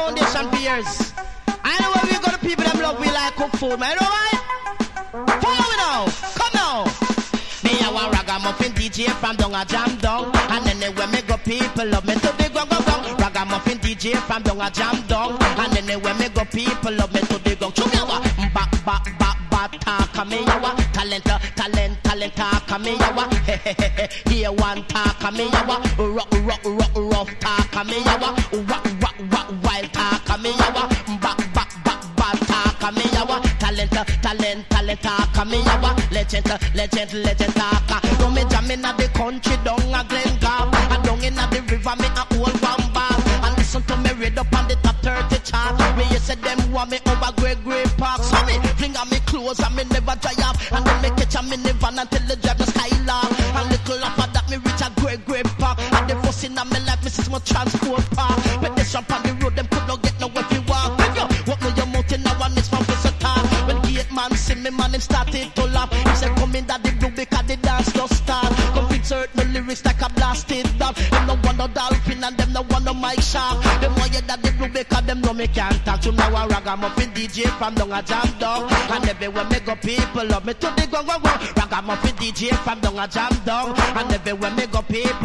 foundation for years. I know where we got the people that love we like cook food, man. You know why? Follow me now. Come now. Me a one ragamuffin DJ from down a jam down. And anyway me go people love me to the gong gong gong. Ragamuffin DJ from down a jam down. And anyway me go people love me to the gong. Chumiawa, ba talk me yawa. Talent talk me yawa. Here one talk me yawa. Rough talk me yawa. Wild talk me yawa. Ba talk me yawa. Talent talk me yawa. Legend talk. Don't me jam inna the country down a Glengap. And down inna the river me a old one bar. And listen to me read up on the top 30 chart. Me you say them want me over Great Park. So me fling on me clothes and me never dry up. And then me catch a minivan until the drive the Skylark. And little after that me reach a Great Park. And the first in my life me see my transport park. When they jump on the road them could not get nowhere to walk. If you walk me your mountain now and it's from visitor. When gate man see me man him started to laugh. He said come in that the blue because the dance just start. Come insert my lyrics like a blasted dog. Them no want no dolphin and them no want no mic shark. Them want you that the blue because them know me can't talk. You know a ragamuffin DJ from down a jam down. And everywhere me go people love me to the gong gong gong. Ragamuffin DJ from down a jam down. And everywhere me go people